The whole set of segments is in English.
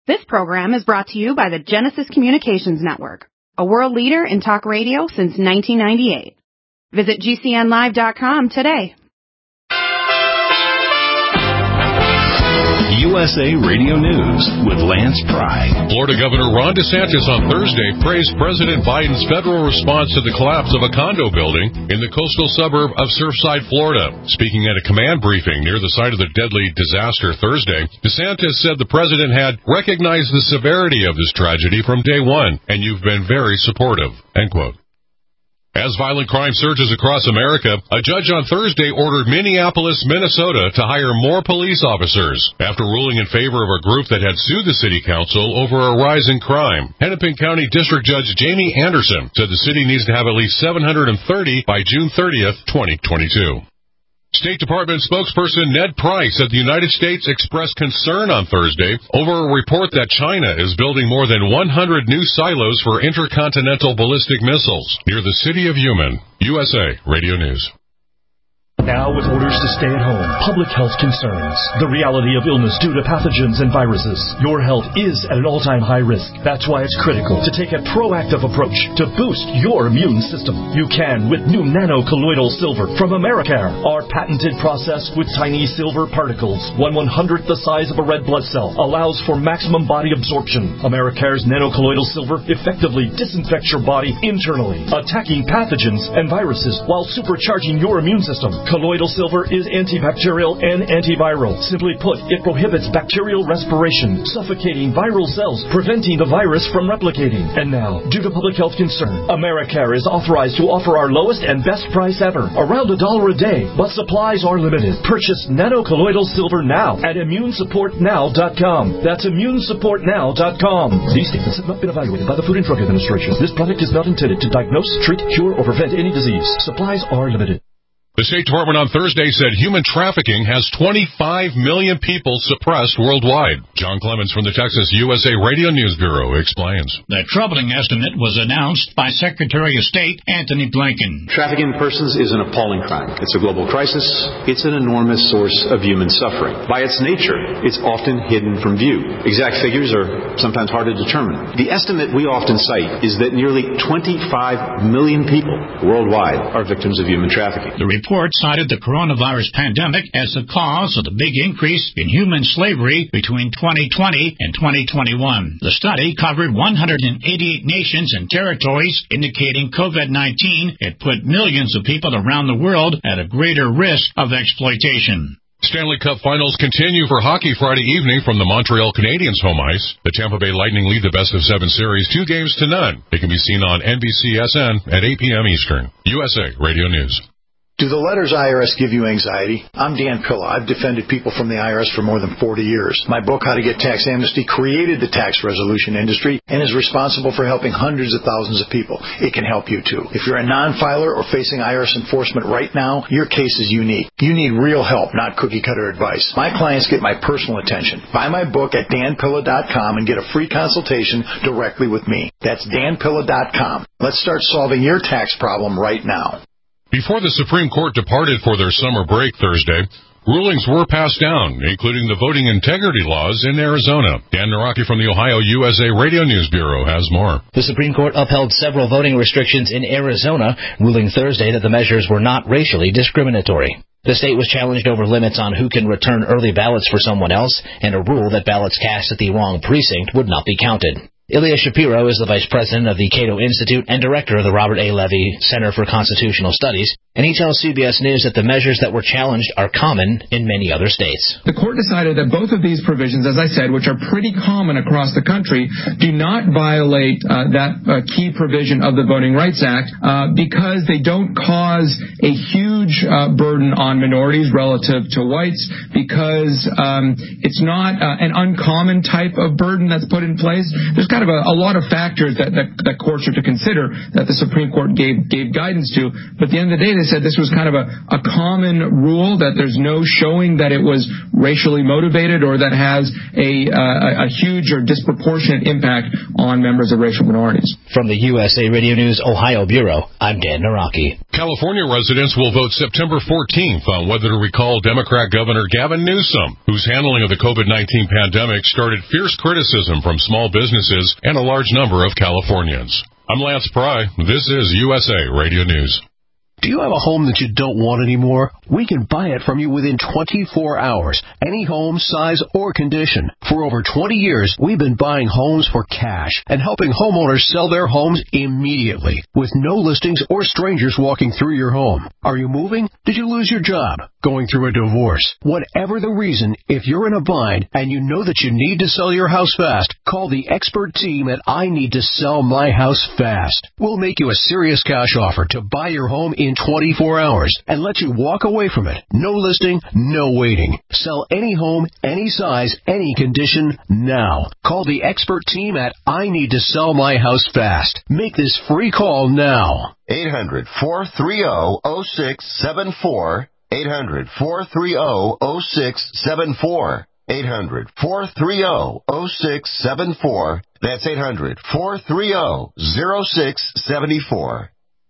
This program is brought to you by the Genesis Communications Network, a world leader in talk radio since 1998. Visit GCNlive.com today. USA Radio News with Lance Pry. Florida Governor Ron DeSantis on Thursday praised President Biden's federal response to the collapse of a condo building in the coastal suburb of Surfside, Florida. Speaking at a command briefing near the site of the deadly disaster Thursday, DeSantis said the president had recognized the severity of this tragedy from day one, and you've been very supportive. End quote. As violent crime surges across America, a judge on Thursday ordered Minneapolis, Minnesota to hire more police officers after ruling in favor of a group that had sued the city council over a rise in crime. Hennepin County District Judge Jamie Anderson said the city needs to have at least 730 by June 30th, 2022. State Department spokesperson Ned Price said the United States expressed concern on Thursday over a report that China is building more than 100 new silos for intercontinental ballistic missiles near the city of Yumen. USA Radio News. Now with orders to stay at home, public health concerns, the reality of illness due to pathogens and viruses, your health is at an all-time high risk. That's why it's critical to take a proactive approach to boost your immune system. You can with new nano-colloidal silver from Americare. Our patented process with tiny silver particles, 1/100th the size of a red blood cell, allows for maximum body absorption. Americare's nano-colloidal silver effectively disinfects your body internally, attacking pathogens and viruses while supercharging your immune system. Colloidal silver is antibacterial and antiviral. Simply put, it prohibits bacterial respiration, suffocating viral cells, preventing the virus from replicating. And now, due to public health concern, Americare is authorized to offer our lowest and best price ever, around $1 a day, but supplies are limited. Purchase nano-colloidal silver now at immunesupportnow.com. That's immunesupportnow.com. These statements have not been evaluated by the Food and Drug Administration. This product is not intended to diagnose, treat, cure, or prevent any disease. Supplies are limited. The State Department on Thursday said human trafficking has 25 million people suppressed worldwide. John Clemens from the Texas USA Radio News Bureau explains. The troubling estimate was announced by Secretary of State Antony Blinken. Trafficking in persons is an appalling crime. It's a global crisis. It's an enormous source of human suffering. By its nature, it's often hidden from view. Exact figures are sometimes hard to determine. The estimate we often cite is that nearly 25 million people worldwide are victims of human trafficking. The report cited the coronavirus pandemic as the cause of the big increase in human slavery between 2020 and 2021. The study covered 188 nations and territories, indicating COVID-19 had put millions of people around the world at a greater risk of exploitation. Stanley Cup Finals continue for hockey Friday evening from the Montreal Canadiens home ice. The Tampa Bay Lightning lead the best-of-7 series 2-0. It can be seen on NBCSN at 8 p.m. Eastern. USA Radio News. Do the letters IRS give you anxiety? I'm Dan Pilla. I've defended people from the IRS for more than 40 years. My book, How to Get Tax Amnesty, created the tax resolution industry and is responsible for helping hundreds of thousands of people. It can help you, too. If you're a non-filer or facing IRS enforcement right now, your case is unique. You need real help, not cookie-cutter advice. My clients get my personal attention. Buy my book at danpilla.com and get a free consultation directly with me. That's danpilla.com. Let's start solving your tax problem right now. Before the Supreme Court departed for their summer break Thursday, rulings were passed down, including the voting integrity laws in Arizona. Dan Naraki from the Ohio USA Radio News Bureau has more. The Supreme Court upheld several voting restrictions in Arizona, ruling Thursday that the measures were not racially discriminatory. The state was challenged over limits on who can return early ballots for someone else and a rule that ballots cast at the wrong precinct would not be counted. Ilya Shapiro is the vice president of the Cato Institute and director of the Robert A. Levy Center for Constitutional Studies, and he tells CBS News that the measures that were challenged are common in many other states. The court decided that both of these provisions, as I said, which are pretty common across the country, do not violate that key provision of the Voting Rights Act because they don't cause a huge burden on minorities relative to whites, because it's not an uncommon type of burden that's put in place. There's kind of a lot of factors that courts are to consider that the Supreme Court gave guidance to. But at the end of the day, they said this was kind of a common rule, that there's no showing that it was racially motivated or that has a huge or disproportionate impact on members of racial minorities. From the USA Radio News Ohio Bureau, I'm Dan Naraki. California residents will vote September 14th on whether to recall Democrat Governor Gavin Newsom, whose handling of the COVID-19 pandemic started fierce criticism from small businesses and a large number of Californians. I'm Lance Pry. This is USA Radio News. Do you have a home that you don't want anymore? We can buy it from you within 24 hours. Any home, size, or condition. For over 20 years, we've been buying homes for cash and helping homeowners sell their homes immediately with no listings or strangers walking through your home. Are you moving? Did you lose your job? Going through a divorce? Whatever the reason, if you're in a bind and you know that you need to sell your house fast, call the expert team at I Need to Sell My House Fast. We'll make you a serious cash offer to buy your home in 24 hours and let you walk away from it. No listing, no waiting. Sell any home, any size, any condition now. Call the expert team at I Need to Sell My House Fast. Make this free call now. 800-430-0674. 800-430-0674. 800-430-0674. That's 800-430-0674.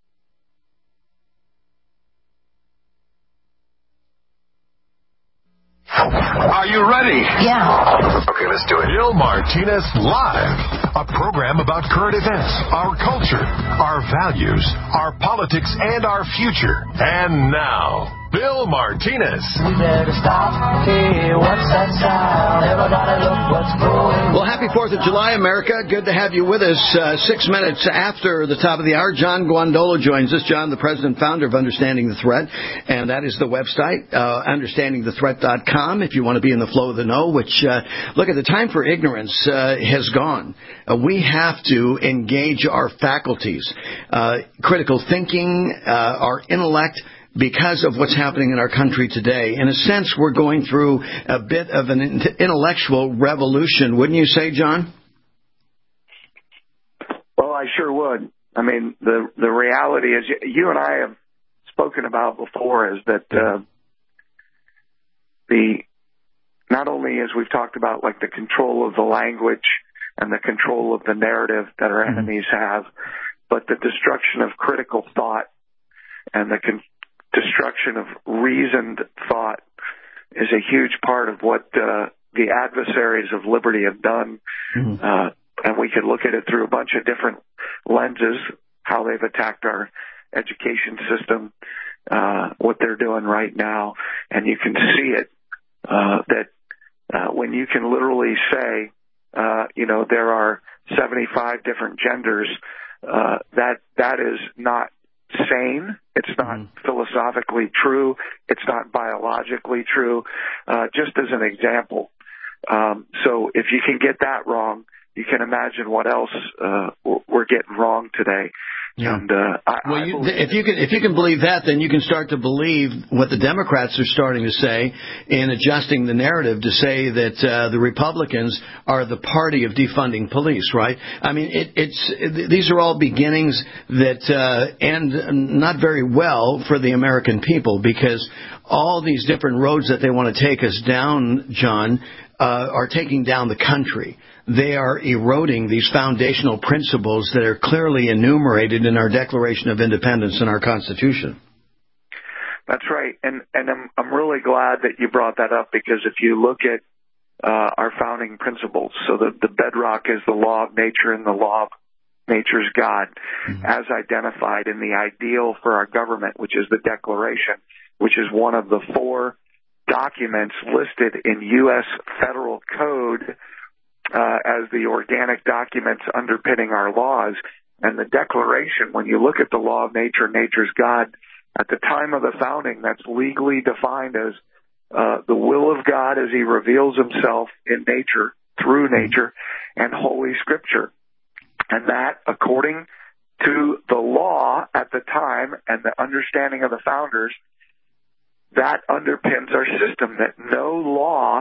Are you ready? Yeah. Okay, let's do it. Bill Martinez Live, a program about current events, our culture, our values, our politics, and our future. And now, Bill Martinez. We better stop. Hey, what's that sound? Everybody look what's going. Well, happy 4th of July, America. Good to have you with us. 6 minutes after the top of the hour, John Guandolo joins us. John, the president and founder of Understanding the Threat, and that is the website, understandingthethreat.com, if you want to be in the flow of the know, which, look, at the time for ignorance has gone. We have to engage our faculties, critical thinking, our intellect, because of what's happening in our country today. In a sense, we're going through a bit of an intellectual revolution, wouldn't you say, John? Well, I sure would. I mean, the reality is, you and I have spoken about before, is that not only as we've talked about, like, the control of the language and the control of the narrative that our enemies have, but the destruction of critical thought and the destruction of reasoned thought is a huge part of what the adversaries of liberty have done. And we could look at it through a bunch of different lenses, how they've attacked our education system, what they're doing right now. And you can see it, that when you can literally say, there are 75 different genders, that is not sane. It's not philosophically true. It's not biologically true. Just as an example. So if you can get that wrong, you can imagine what else we're getting wrong today. Yeah. And if you can believe that, then you can start to believe what the Democrats are starting to say in adjusting the narrative to say that the Republicans are the party of defunding police, right? I mean, these are all beginnings that end not very well for the American people, because all these different roads that they want to take us down, John, are taking down the country. They are eroding these foundational principles that are clearly enumerated in our Declaration of Independence and our Constitution. That's right. And I'm really glad that you brought that up, because if you look at our founding principles, so the bedrock is the law of nature and the law of nature's God, as identified in the ideal for our government, which is the Declaration, which is one of the 4 documents listed in U.S. federal code as the organic documents underpinning our laws. And the Declaration, when you look at the law of nature, nature's God, at the time of the founding, that's legally defined as the will of God as he reveals himself in nature, through nature, and Holy Scripture. And that, according to the law at the time and the understanding of the founders, that underpins our system, that no law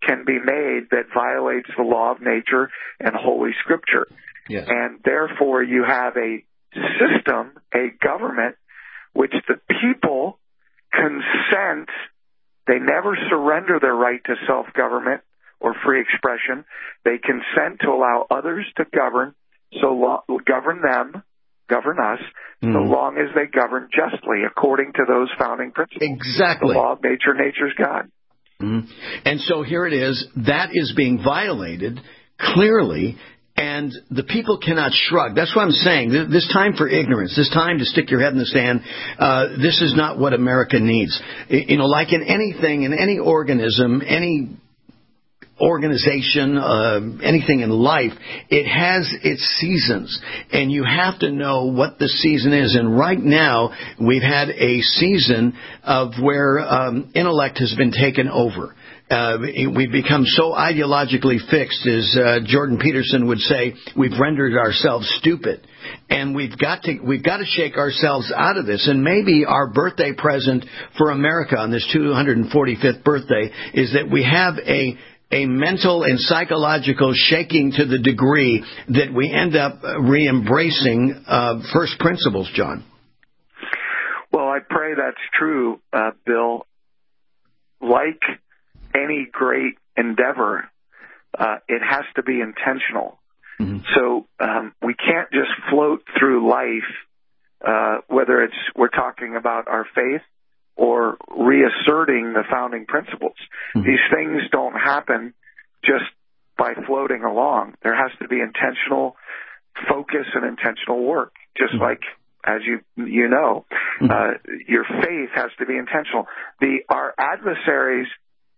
can be made that violates the law of nature and Holy Scripture. Yes. And therefore you have a system, a government, which the people consent. They never surrender their right to self-government or free expression. They consent to allow others to govern, govern them, govern us, so long as they govern justly according to those founding principles. Exactly. The law of nature, nature's God. And so here it is. That is being violated clearly, and the people cannot shrug. That's what I'm saying. This time for ignorance, this time to stick your head in the sand, this is not what America needs. You know, like in anything, in any organism, any organization, anything in life, it has its seasons, and you have to know what the season is. And right now, we've had a season of where intellect has been taken over. We've become so ideologically fixed, as Jordan Peterson would say, we've rendered ourselves stupid. And we've got to shake ourselves out of this. And maybe our birthday present for America on this 245th birthday is that we have a mental and psychological shaking to the degree that we end up re-embracing first principles, John. Well, I pray that's true, Bill. Like any great endeavor, it has to be intentional. So we can't just float through life, whether we're talking about our faith or reasserting the founding principles. These things don't happen just by floating along. There has to be intentional focus and intentional work, just like, as you know, your faith has to be intentional. Our adversaries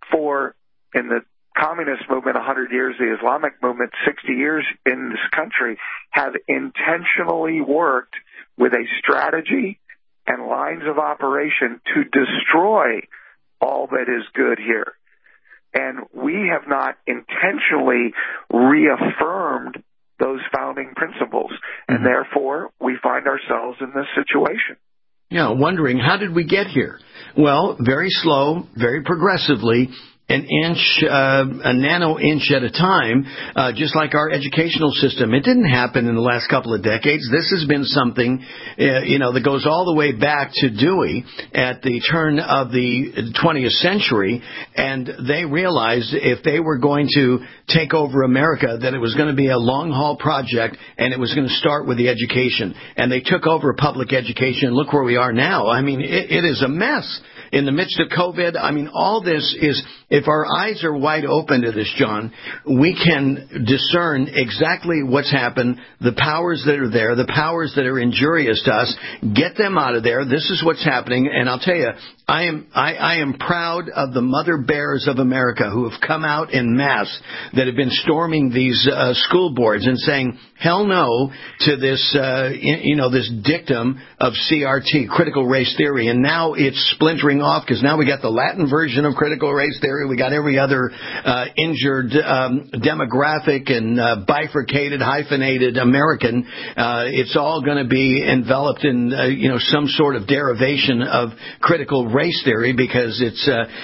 in the communist movement 100 years, the Islamic movement 60 years in this country, have intentionally worked with a strategy and lines of operation to destroy all that is good here. And we have not intentionally reaffirmed those founding principles, and therefore we find ourselves in this situation. Yeah, wondering, how did we get here? Well, very slow, very progressively, an inch, a nano inch at a time, just like our educational system. It didn't happen in the last couple of decades. This has been something, that goes all the way back to Dewey at the turn of the 20th century, and they realized if they were going to take over America, that it was going to be a long-haul project, and it was going to start with the education. And they took over public education. Look where we are now. I mean, it is a mess. In the midst of COVID, I mean, all this is, if our eyes are wide open to this, John, we can discern exactly what's happened, the powers that are there, the powers that are injurious to us, get them out of there. This is what's happening. And I'll tell you, I am proud of the mother bears of America who have come out in mass, that have been storming these school boards and saying, hell no to this, this dictum of CRT, critical race theory. And now it's splintering off, because now we got the Latin version of critical race theory. We got every other injured demographic and bifurcated, hyphenated American. It's all going to be enveloped in, some sort of derivation of critical race theory, because it's,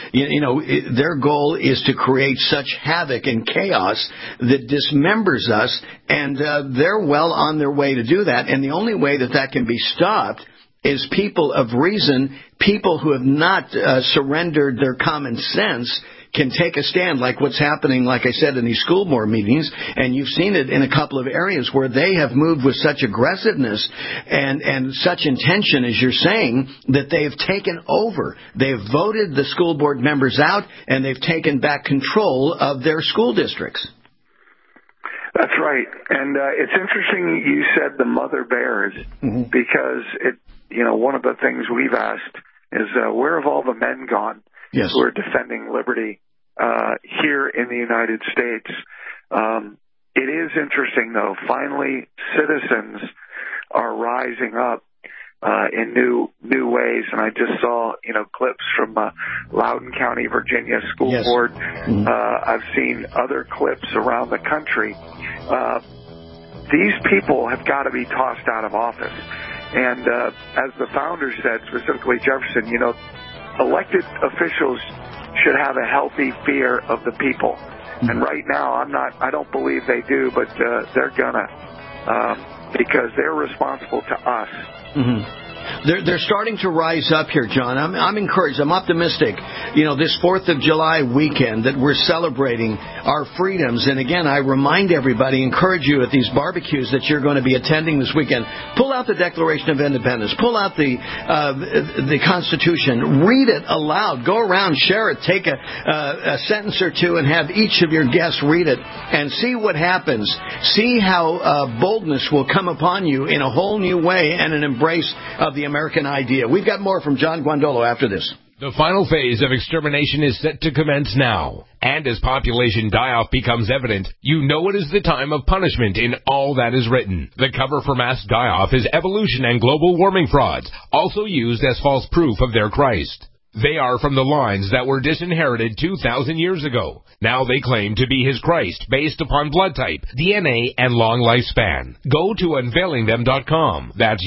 their goal is to create such havoc and chaos that dismembers us, and they're well on their way to do that. And the only way that can be stopped is people of reason, people who have not surrendered their common sense, can take a stand, like what's happening, like I said, in these school board meetings. And you've seen it in a couple of areas where they have moved with such aggressiveness and such intention, as you're saying, that they've taken over. They've voted the school board members out, and they've taken back control of their school districts. That's right. And it's interesting you said the mother bears, because one of the things we've asked is, where have all the men gone? Yes. Who are defending liberty here in the United States. It is interesting, though. Finally, citizens are rising up in new ways, and I just saw clips from Loudoun County, Virginia school board. I've seen other clips around the country. These people have got to be tossed out of office, and as the founder said, specifically Jefferson, elected officials should have a healthy fear of the people. And right now, I don't believe they do, but they're gonna, because they're responsible to us. Mm-hmm. They're starting to rise up here, John. I'm encouraged. I'm optimistic. You know, this 4th of July weekend that we're celebrating our freedoms. And again, I remind everybody, encourage you at these barbecues that you're going to be attending this weekend. Pull out the Declaration of Independence. Pull out the Constitution. Read it aloud. Go around, share it. Take a sentence or two and have each of your guests read it and see what happens. See how boldness will come upon you in a whole new way and an embrace of the American idea. We've got more from John Guandolo after this. The final phase of extermination is set to commence now. And as population die-off becomes evident, you know it is the time of punishment in all that is written. The cover for mass die-off is evolution and global warming frauds, also used as false proof of their Christ. They are from the lines that were disinherited 2,000 years ago. Now they claim to be his Christ based upon blood type, DNA, and long lifespan. Go to unveilingthem.com. That's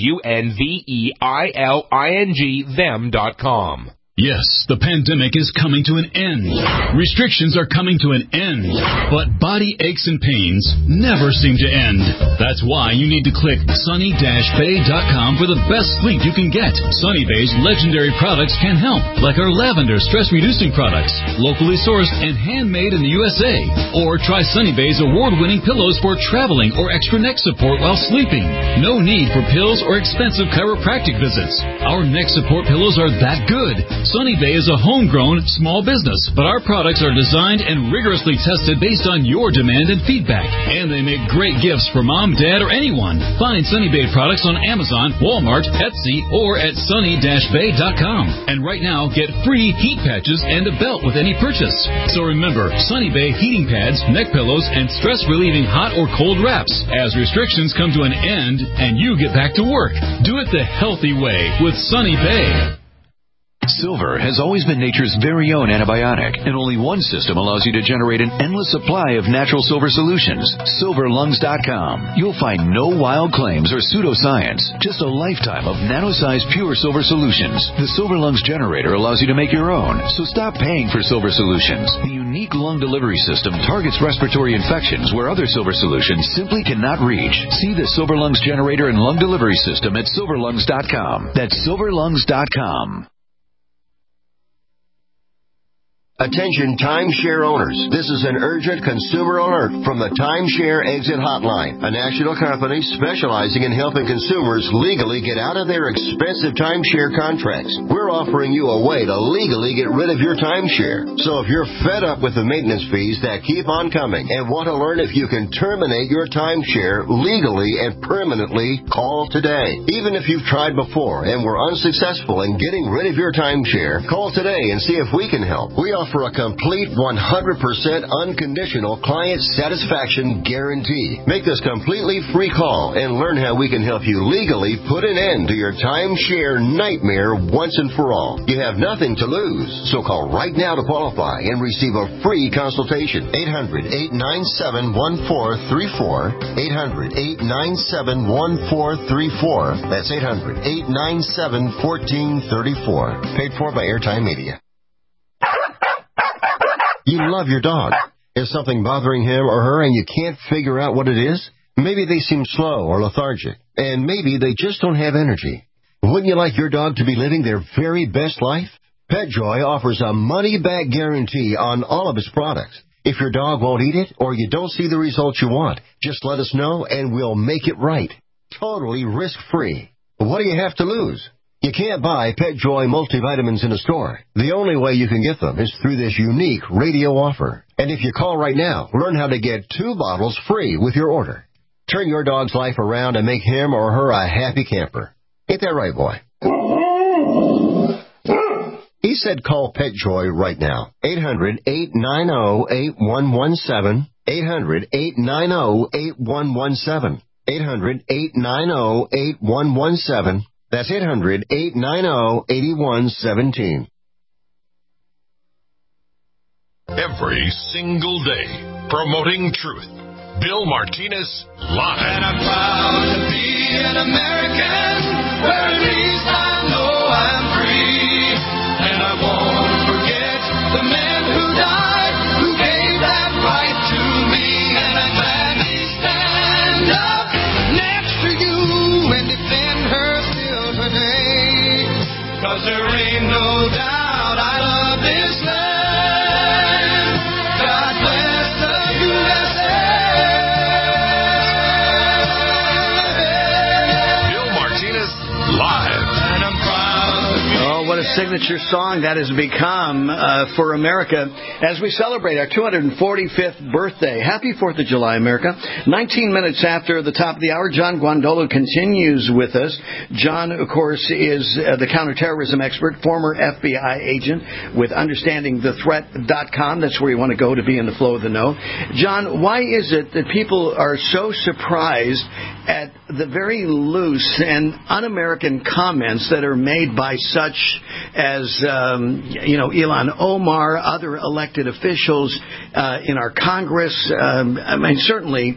UNVEILING them.com. Yes, the pandemic is coming to an end. Restrictions are coming to an end. But body aches and pains never seem to end. That's why you need to click sunny-bay.com for the best sleep you can get. Sunny Bay's legendary products can help, like our lavender stress-reducing products, locally sourced and handmade in the USA. Or try Sunny Bay's award-winning pillows for traveling or extra neck support while sleeping. No need for pills or expensive chiropractic visits. Our neck support pillows are that good. Sunny Bay is a homegrown small business, but our products are designed and rigorously tested based on your demand and feedback. And they make great gifts for mom, dad, or anyone. Find Sunny Bay products on Amazon, Walmart, Etsy, or at sunny-bay.com. And right now, get free heat patches and a belt with any purchase. So remember, Sunny Bay heating pads, neck pillows, and stress-relieving hot or cold wraps as restrictions come to an end and you get back to work. Do it the healthy way with Sunny Bay. Silver has always been nature's very own antibiotic, and only one system allows you to generate an endless supply of natural silver solutions. SilverLungs.com. You'll find no wild claims or pseudoscience, just a lifetime of nano-sized pure silver solutions. The Silver Lungs generator allows you to make your own, so stop paying for silver solutions. The unique lung delivery system targets respiratory infections where other silver solutions simply cannot reach. See the Silver Lungs generator and lung delivery system at SilverLungs.com. That's SilverLungs.com. Attention timeshare owners. This is an urgent consumer alert from the Timeshare Exit Hotline, a national company specializing in helping consumers legally get out of their expensive timeshare contracts. We're offering you a way to legally get rid of your timeshare. So if you're fed up with the maintenance fees that keep on coming and want to learn if you can terminate your timeshare legally and permanently, call today. Even if you've tried before and were unsuccessful in getting rid of your timeshare, call today and see if we can help. We offer a complete 100% unconditional client satisfaction guarantee. Make this completely free call and learn how we can help you legally put an end to your timeshare nightmare once and for all. You have nothing to lose, so call right now to qualify and receive a free consultation. 800-897-1434. 800-897-1434. That's 800-897-1434. Paid for by Airtime Media. You love your dog. Is something bothering him or her and you can't figure out what it is? Maybe they seem slow or lethargic, and maybe they just don't have energy. Wouldn't you like your dog to be living their very best life? PetJoy offers a money-back guarantee on all of its products. If your dog won't eat it or you don't see the results you want, just let us know and we'll make it right. Totally risk-free. What do you have to lose? You can't buy PetJoy multivitamins in a store. The only way you can get them is through this unique radio offer. And if you call right now, learn how to get 2 bottles free with your order. Turn your dog's life around and make him or her a happy camper. Ain't that right, boy? He said call PetJoy right now. 800-890-8117. 800-890-8117. 800-890-8117. That's 800-890-8117. Every single day, promoting truth. Bill Martinez Live. And I'm proud to be an American, where at least I know I'm free. And I won't forget the man. signature song that has become for America as we celebrate our 245th birthday. Happy 4th of July, America. 19 minutes after the top of the hour, John Guandolo continues with us. John, of course, is the counterterrorism expert, former FBI agent with UnderstandingTheThreat.com. That's where you want to go to be in the flow of the know. John, why is it that people are so surprised at the very loose and un-American comments that are made by such as, Ilhan Omar, other elected officials in our Congress? Certainly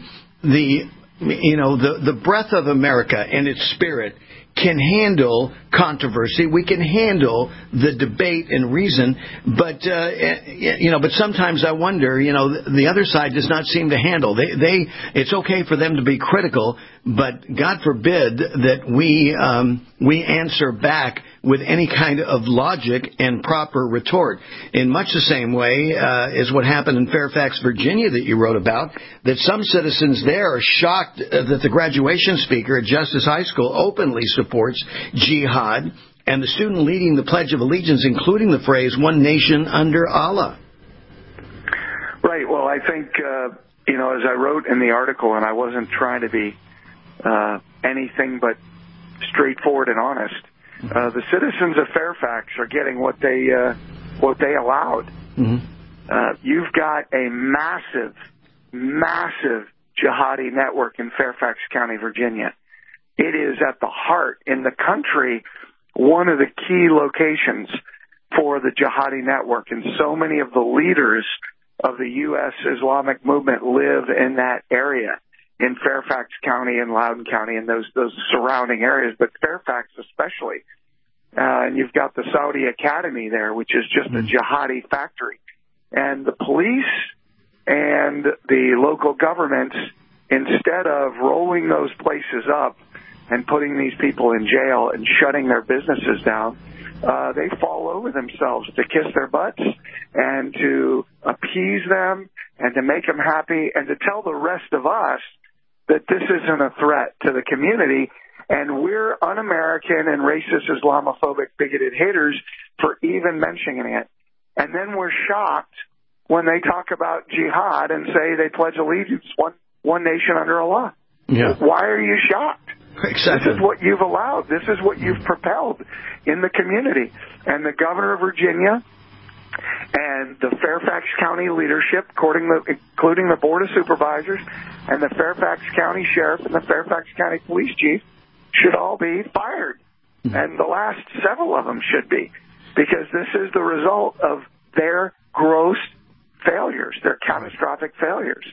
the breath of America and its spirit can handle controversy. We can handle the debate and reason, but sometimes I wonder, the other side does not seem to handle. It's okay for them to be critical, but God forbid that we answer back with any kind of logic and proper retort. In much the same way as what happened in Fairfax, Virginia that you wrote about, that some citizens there are shocked that the graduation speaker at Justice High School openly supports jihad, and the student leading the Pledge of Allegiance, including the phrase, "One Nation under Allah." Right. Well, I think, as I wrote in the article, and I wasn't trying to be anything but straightforward and honest, the citizens of Fairfax are getting what they allowed. Mm-hmm. You've got a massive jihadi network in Fairfax County, Virginia. It is at the heart in the country, one of the key locations for the jihadi network, and so many of the leaders of the U.S. Islamic movement live in that area, in Fairfax County and Loudoun County and those surrounding areas, but Fairfax especially. And you've got the Saudi Academy there, which is just a jihadi factory. And the police and the local governments, instead of rolling those places up and putting these people in jail and shutting their businesses down, they fall over themselves to kiss their butts and to appease them and to make them happy and to tell the rest of us that this isn't a threat to the community, and we're un-American and racist, Islamophobic, bigoted haters for even mentioning it. And then we're shocked when they talk about jihad and say they pledge allegiance, one nation under Allah. Yeah. Why are you shocked? Exactly. This is what you've allowed. This is what you've propelled in the community. And the governor of Virginia and the Fairfax County leadership, including the Board of Supervisors and the Fairfax County Sheriff and the Fairfax County Police Chief, should all be fired. And the last several of them should be, because this is the result of their gross failures, their catastrophic failures.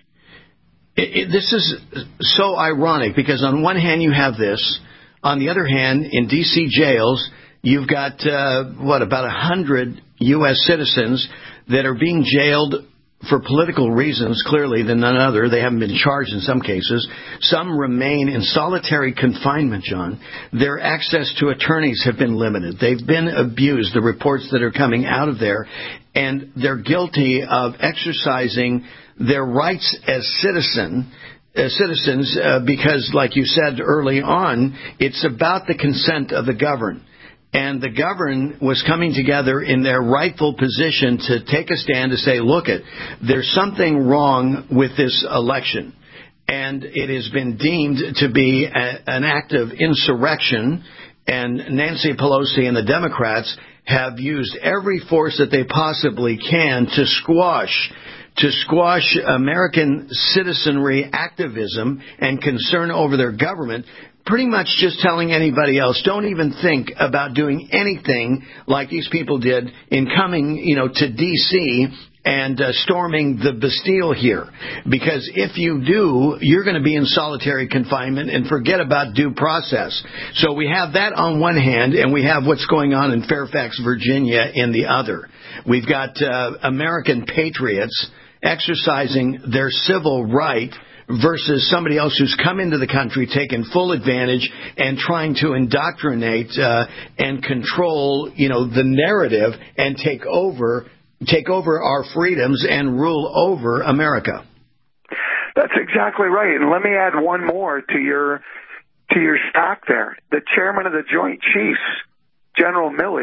This is so ironic, because on one hand you have this, on the other hand, in D.C. jails, you've got, about 100 U.S. citizens that are being jailed for political reasons, clearly, than none other. They haven't been charged in some cases. Some remain in solitary confinement, John. Their access to attorneys have been limited. They've been abused, the reports that are coming out of there, and they're guilty of exercising their rights as citizens, because, like you said early on, it's about the consent of the governed. And the governed was coming together in their rightful position to take a stand to say, look, there's something wrong with this election. And it has been deemed to be an act of insurrection. And Nancy Pelosi and the Democrats have used every force that they possibly can to squash American citizenry activism and concern over their government, pretty much just telling anybody else, don't even think about doing anything like these people did in coming, to D.C. and storming the Bastille here. Because if you do, you're going to be in solitary confinement and forget about due process. So we have that on one hand, and we have what's going on in Fairfax, Virginia in the other. We've got American patriots exercising their civil right versus somebody else who's come into the country, taken full advantage, and trying to indoctrinate and control, the narrative and take over our freedoms and rule over America. That's exactly right. And let me add one more to your stack there. The chairman of the Joint Chiefs, General Milley,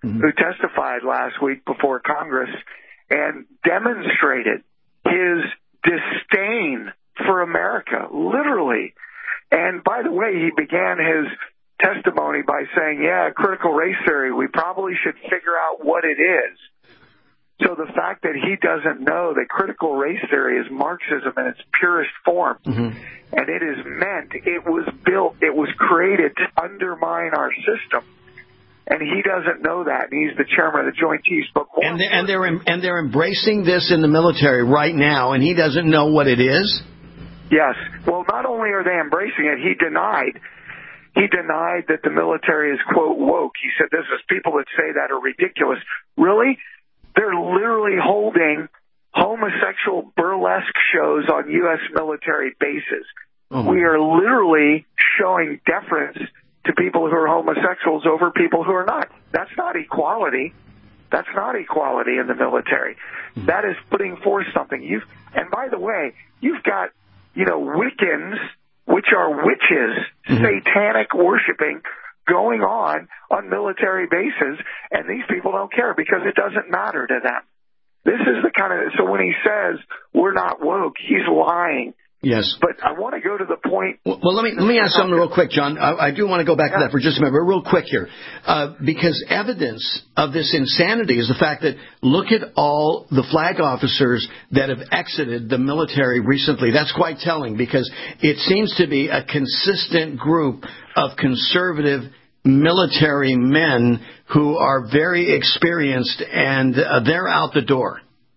who testified last week before Congress and demonstrated his disdain for America, literally. And by the way, he began his testimony by saying, critical race theory, we probably should figure out what it is. So the fact that he doesn't know that critical race theory is Marxism in its purest form, and it was built, it was created to undermine our system, and he doesn't know that, and he's the chairman of the Joint Chiefs. But they're embracing this in the military right now, and he doesn't know what it is? Yes. Well, not only are they embracing it, he denied that the military is, quote, woke. He said, this is people that say that are ridiculous. Really? They're literally holding homosexual burlesque shows on U.S. military bases. We are literally showing deference to people who are homosexuals over people who are not. That's not equality. That's not equality in the military. That is putting forth something. And by the way, you've got, Wiccans, which are witches, satanic worshiping, going on military bases, and these people don't care because it doesn't matter to them. This is the kind of, so when he says we're not woke, he's lying. Yes. But I want to go to the point. Well, let me ask something real quick, John. I do want to go back to that for just a minute, but real quick here. Because evidence of this insanity is the fact that look at all the flag officers that have exited the military recently. That's quite telling because it seems to be a consistent group of conservative military men who are very experienced, and they're out the door.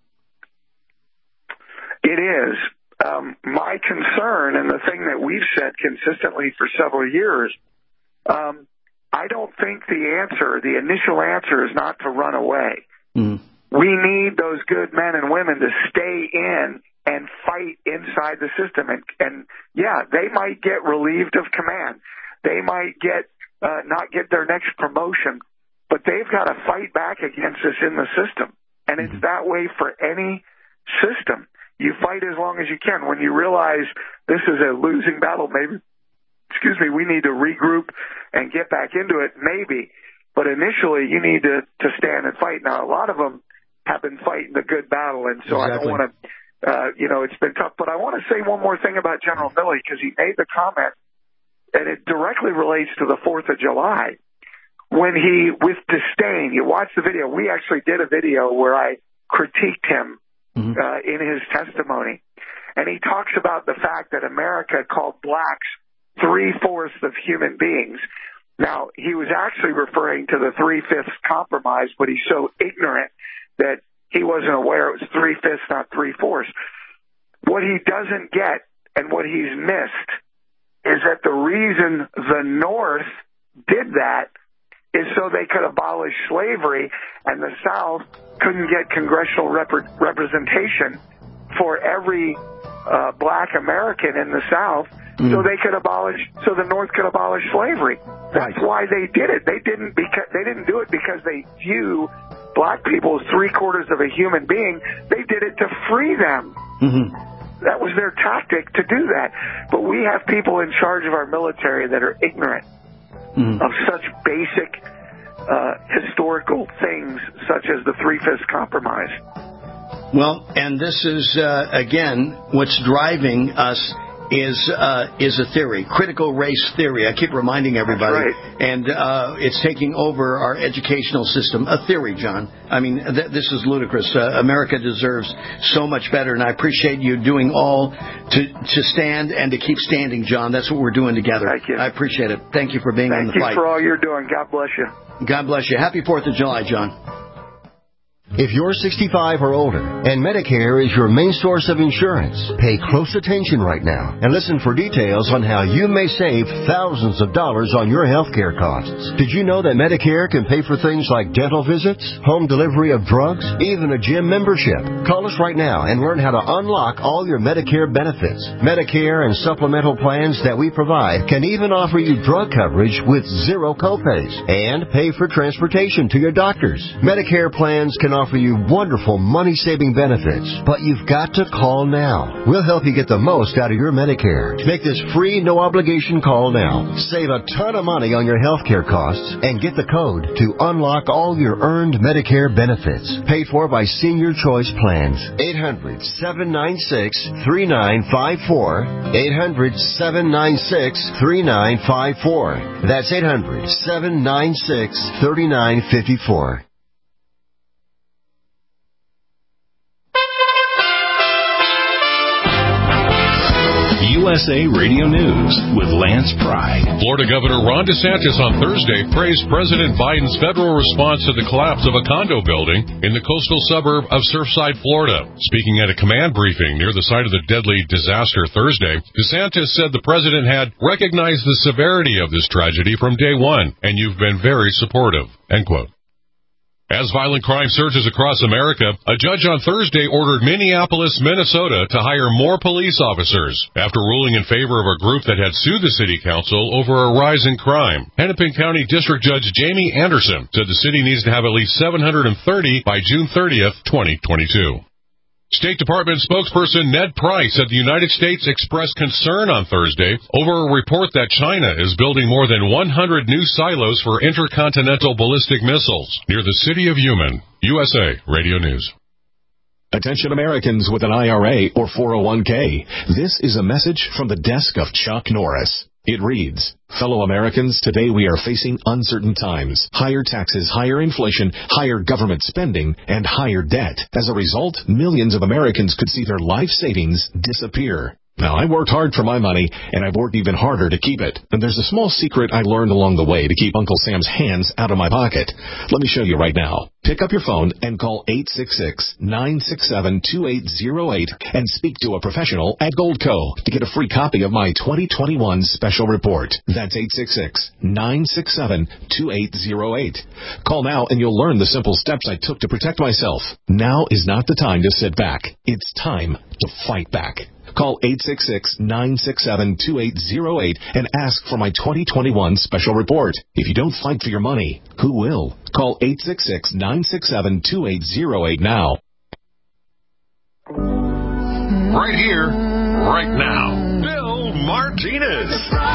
It is. My concern, and the thing that we've said consistently for several years, I don't think the initial answer is not to run away. We need those good men and women to stay in and fight inside the system. And they might get relieved of command. They might not get their next promotion, but they've got to fight back against this in the system. And it's that way for any system. You fight as long as you can. When you realize this is a losing battle, we need to regroup and get back into it, maybe. But initially, you need to stand and fight. Now, a lot of them have been fighting the good battle, and so I don't want to, it's been tough. But I want to say one more thing about General Milley, because he made the comment, and it directly relates to the 4th of July. When he, with disdain, you watch the video. We actually did a video where I critiqued him in his testimony. And he talks about the fact that America called blacks 3/4 of human beings. Now, he was actually referring to the 3/5 compromise, but he's so ignorant that he wasn't aware it was 3/5, not 3/4. What he doesn't get and what he's missed is that the reason the North did that is so they could abolish slavery, and the South couldn't get congressional representation for every black American in the South, so the North could abolish slavery. That's why they did it. They didn't do it because they view black people as 3/4 of a human being. They did it to free them. That was their tactic to do that. But we have people in charge of our military that are ignorant of such basic historical things such as the 3/5 compromise. Well, and this is, again, what's driving us is a theory, critical race theory. I keep reminding everybody. That's right. And it's taking over our educational system. A theory, John. I mean, this is ludicrous. America deserves so much better, and I appreciate you doing all to stand and to keep standing, John. That's what we're doing together. Thank you. I appreciate it. Thank you for being on the fight. Thank you for all you're doing. God bless you. God bless you. Happy 4th of July, John. If you're 65 or older and Medicare is your main source of insurance, pay close attention right now and listen for details on how you may save thousands of dollars on your health care costs. Did you know that Medicare can pay for things like dental visits, home delivery of drugs, even a gym membership? Call us right now and learn how to unlock all your Medicare benefits. Medicare and supplemental plans that we provide can even offer you drug coverage with zero copays and pay for transportation to your doctors. Medicare plans can offer offer you wonderful money-saving benefits, but you've got to call now. We'll help you get the most out of your Medicare. Make this free, no-obligation call now. Save a ton of money on your health care costs and get the code to unlock all your earned Medicare benefits. Paid for by Senior Choice Plans. 800-796-3954. 800-796-3954. That's 800-796-3954. USA Radio News with Lance Pry. Florida Governor Ron DeSantis on Thursday praised President Biden's federal response to the collapse of a condo building in the coastal suburb of Surfside, Florida. Speaking at a command briefing near the site of the deadly disaster Thursday, DeSantis said the president had recognized the severity of this tragedy from day one, and you've been very supportive, end quote. As violent crime surges across America, a judge on Thursday ordered Minneapolis, Minnesota to hire more police officers after ruling in favor of a group that had sued the city council over a rise in crime. Hennepin County District Judge Jamie Anderson said the city needs to have at least 730 by June 30th, 2022. State Department spokesperson Ned Price said the United States expressed concern on Thursday over a report that China is building more than 100 new silos for intercontinental ballistic missiles near the city of Yumen. USA Radio News. Attention Americans with an IRA or 401k. This is a message from the desk of Chuck Norris. It reads, fellow Americans, today we are facing uncertain times. Higher taxes, higher inflation, higher government spending, and higher debt. As a result, millions of Americans could see their life savings disappear. Now, I worked hard for my money, and I've worked even harder to keep it. And there's a small secret I learned along the way to keep Uncle Sam's hands out of my pocket. Let me show you right now. Pick up your phone and call 866-967-2808 and speak to a professional at Goldco to get a free copy of my 2021 special report. That's 866-967-2808. Call now and you'll learn the simple steps I took to protect myself. Now is not the time to sit back. It's time to fight back. Call 866-967-2808 and ask for my 2021 special report. If you don't fight for your money, who will? Call 866-967-2808 now. Right here, right now, Bill Martinez.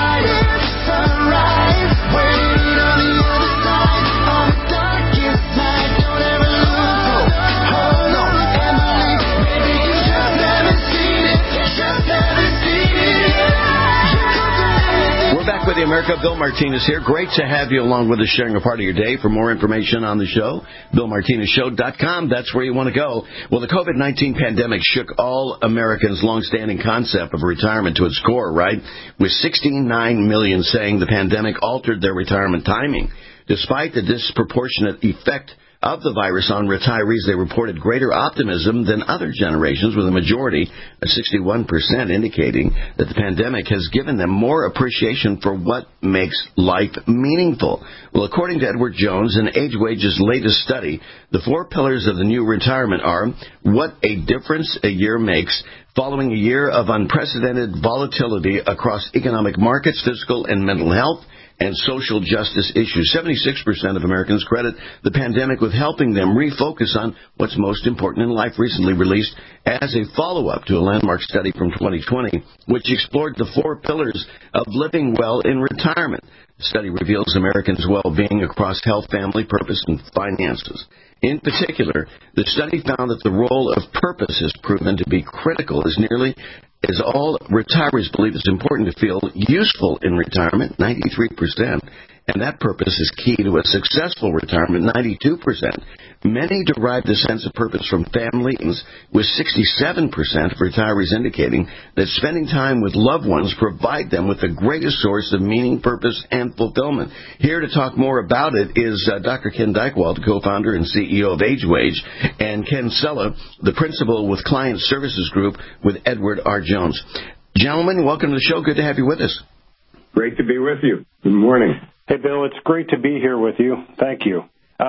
Back with the America, Bill Martinez here. Great to have you along with us, sharing a part of your day. For more information on the show, BillMartinezShow.com. That's where you want to go. Well, the COVID-19 pandemic shook all Americans' long-standing concept of retirement to its core, right? With 69 million saying the pandemic altered their retirement timing. Despite the disproportionate effect of the virus on retirees, they reported greater optimism than other generations, with a majority of 61% indicating that the pandemic has given them more appreciation for what makes life meaningful. Well, according to Edward Jones in AgeWage's latest study, the 4 pillars of the new retirement are what a difference a year makes, following a year of unprecedented volatility across economic markets, physical and mental health, and social justice issues. 76% of Americans credit the pandemic with helping them refocus on what's most important in life, recently released as a follow-up to a landmark study from 2020, which explored the 4 pillars of living well in retirement. The study reveals Americans' well-being across health, family, purpose, and finances. In particular, the study found that the role of purpose has proven to be critical, as nearly as all retirees believe it's important to feel useful in retirement, 93%, and that purpose is key to a successful retirement, 92%. Many derive the sense of purpose from families, with 67% of retirees indicating that spending time with loved ones provide them with the greatest source of meaning, purpose, and fulfillment. Here to talk more about it is Dr. Ken Dykewald, co-founder and CEO of AgeWage, and Ken Sella, the principal with Client Services Group with Edward R. Jones. Gentlemen, welcome to the show. Good to have you with us. Great to be with you. Good morning. Hey, Bill, it's great to be here with you. Thank you.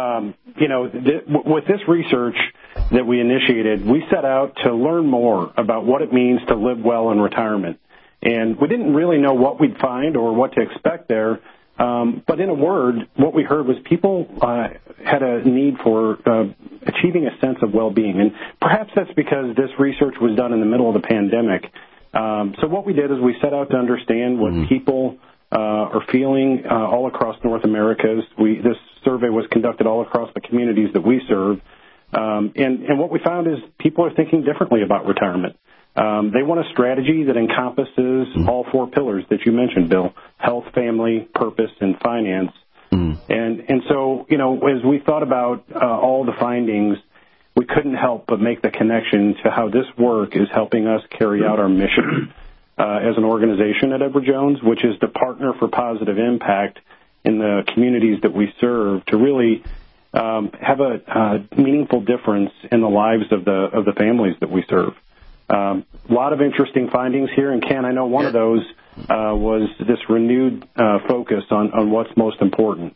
With this research that we initiated, we set out to learn more about what it means to live well in retirement. And we didn't really know what we'd find or what to expect there. But in a word, what we heard was people had a need for achieving a sense of well-being. And perhaps that's because this research was done in the middle of the pandemic. So what we did is we set out to understand what people are feeling all across North America. This survey was conducted all across the communities that we serve. And what we found is people are thinking differently about retirement. They want a strategy that encompasses all four pillars that you mentioned, Bill: health, family, purpose, and finance. And so, as we thought about all the findings, we couldn't help but make the connection to how this work is helping us carry out our mission as an organization at Edward Jones, which is to partner for positive impact in the communities that we serve, to really have a meaningful difference in the lives of the families that we serve. A lot of interesting findings here, and Ken, I know one of those was this renewed focus on what's most important.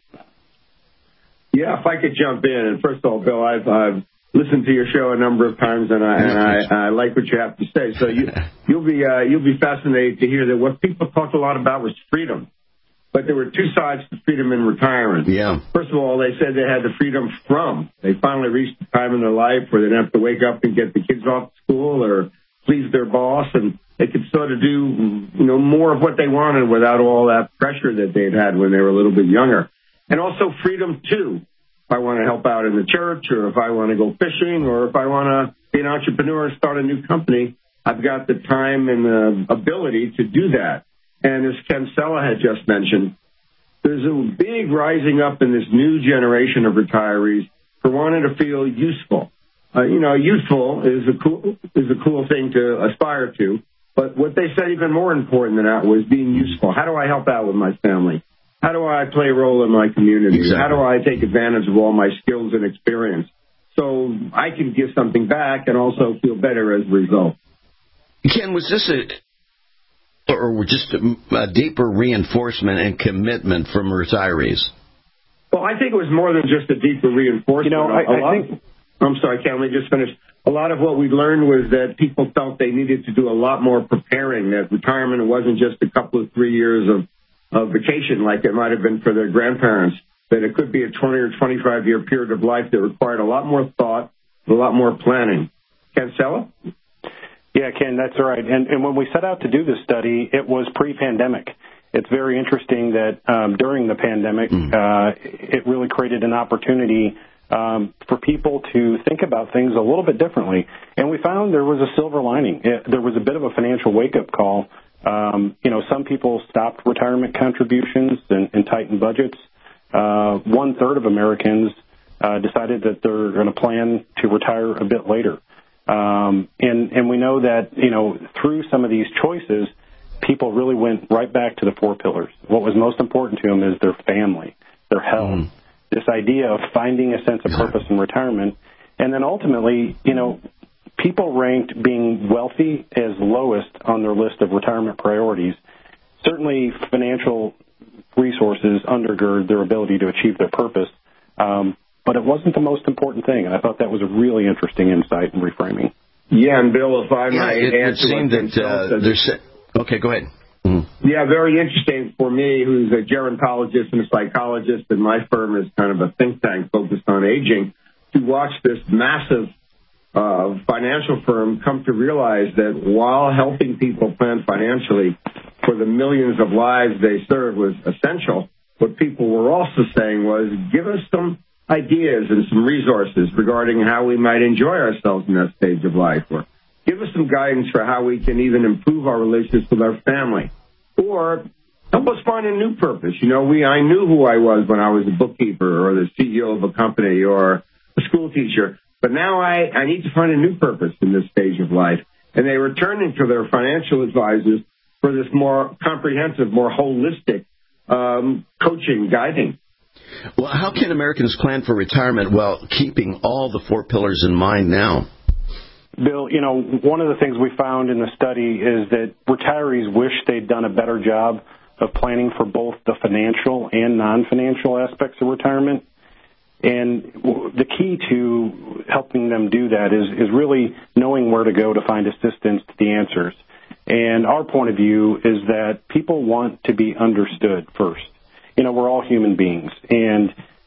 Yeah, if I could jump in, and first of all, Bill, I've listened to your show a number of times, and I like what you have to say. So you'll be fascinated to hear that what people talked a lot about was freedom. But there were two sides to freedom in retirement. Yeah. First of all, they said they had the freedom from. They finally reached the time in their life where they didn't have to wake up and get the kids off to school or please their boss, and they could sort of do, more of what they wanted without all that pressure that they'd had when they were a little bit younger. And also freedom, too. If I want to help out in the church, or if I want to go fishing, or if I want to be an entrepreneur and start a new company, I've got the time and the ability to do that. And as Ken Sella had just mentioned, there's a big rising up in this new generation of retirees for wanting to feel useful. Useful is a cool thing to aspire to, but what they said even more important than that was being useful. How do I help out with my family? How do I play a role in my community? Exactly. How do I take advantage of all my skills and experience so I can give something back and also feel better as a result? Ken, was this just a deeper reinforcement and commitment from retirees? Well, I think it was more than just a deeper reinforcement. I'm sorry, Ken, let me just finish. A lot of what we learned was that people felt they needed to do a lot more preparing, that retirement wasn't just a couple of 3 years of vacation like it might have been for their grandparents, that it could be a 20 or 25-year period of life that required a lot more thought, a lot more planning. Ken Sella? Yeah, Ken, that's right. And when we set out to do this study, it was pre-pandemic. It's very interesting that during the pandemic, it really created an opportunity for people to think about things a little bit differently. And we found there was a silver lining. There was a bit of a financial wake-up call. Some people stopped retirement contributions and tightened budgets. 1/3 of Americans decided that they're going to plan to retire a bit later. And we know that, through some of these choices, people really went right back to the four pillars. What was most important to them is their family, their health, this idea of finding a sense of purpose in retirement. And then ultimately, people ranked being wealthy as lowest on their list of retirement priorities. Certainly financial resources undergird their ability to achieve their purpose, but it wasn't the most important thing, and I thought that was a really interesting insight and reframing. Yeah, and Bill, if I might it seemed that okay, go ahead. Yeah, very interesting for me, who's a gerontologist and a psychologist, and my firm is kind of a think tank focused on aging, to watch this massive financial firm come to realize that while helping people plan financially for the millions of lives they serve was essential, what people were also saying was, give us some ideas and some resources regarding how we might enjoy ourselves in that stage of life, or give us some guidance for how we can even improve our relationships with our family, or help us find a new purpose. I knew who I was when I was a bookkeeper or the CEO of a company or a school teacher, but now I need to find a new purpose in this stage of life. And they were turning to their financial advisors for this more comprehensive, more holistic coaching, guiding. Well, how can Americans plan for retirement while keeping all the four pillars in mind now? Bill, one of the things we found in the study is that retirees wish they'd done a better job of planning for both the financial and non-financial aspects of retirement. And the key to helping them do that is really knowing where to go to find assistance to the answers. And our point of view is that people want to be understood first. We're all human beings, and